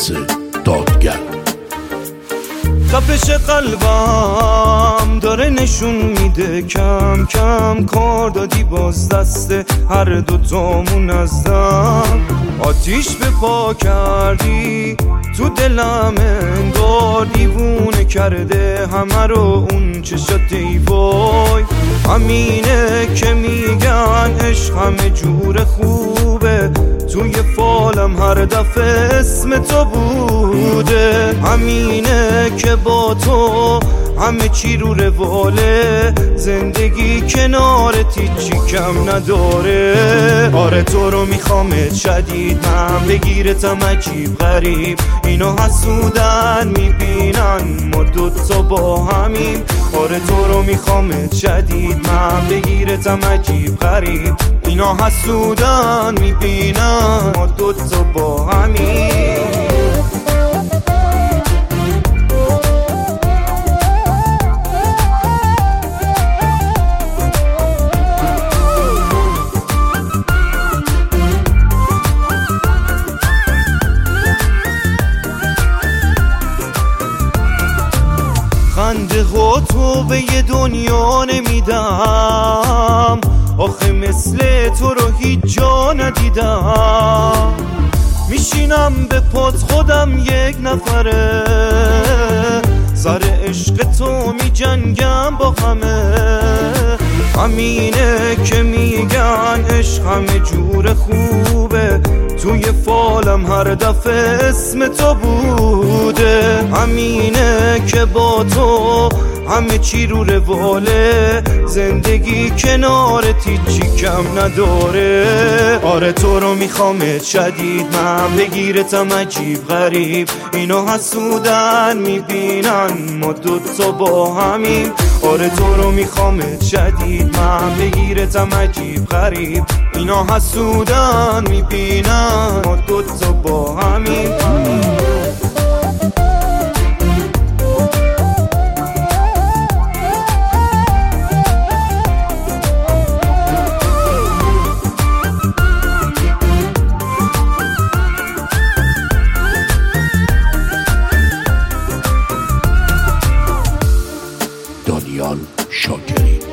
عزیز دادگر. تپش قلبم داره نشون میده کم کم کار دادی باز دست هر دوتامون از دم. آتیش به پا کردی تو دلم انگار دیوونه کرده همه رو اون چشات ای وای. همینه که میگن عشق همه جور خوبه، توی فالم هر دفعه اسم تو بوده. همینه که با تو همه چی رو رواله، زندگی کنارت هیچی کم نداره. آره تو رو میخوامت شدید، من بگیرتم عجیب غریب. اینا حسودن میبینن ما دوتا با همیم. آره تو رو میخوامت شدید، من بگیرتم عجیب غریب. اینا حسودن میبینن ما دوتا با همیم. خنده تو به یه دنیا نمیدم، آخه مثل تو رو هیچ جا ندیدم. میشینم به پات خودم یک نفره، سر عشق تو میجنگم با همه. همینه که میگن عشق همه جور خوبه، توی فالم هر دفعه اسم تو بوده. همینه که با تو همه چی رو رواله، زندگی کنارت هیچی کم نداره. آره تو رو میخوامت شدید، من بگیرتم عجیب غریب. اینا حسودن میبینن ما دوتا با همیم. آره تو رو میخوامت شدید، من بگیرتم عجیب غریب. اینا حسودن میبینن ما دوتا با همیم. دانیال شاکری.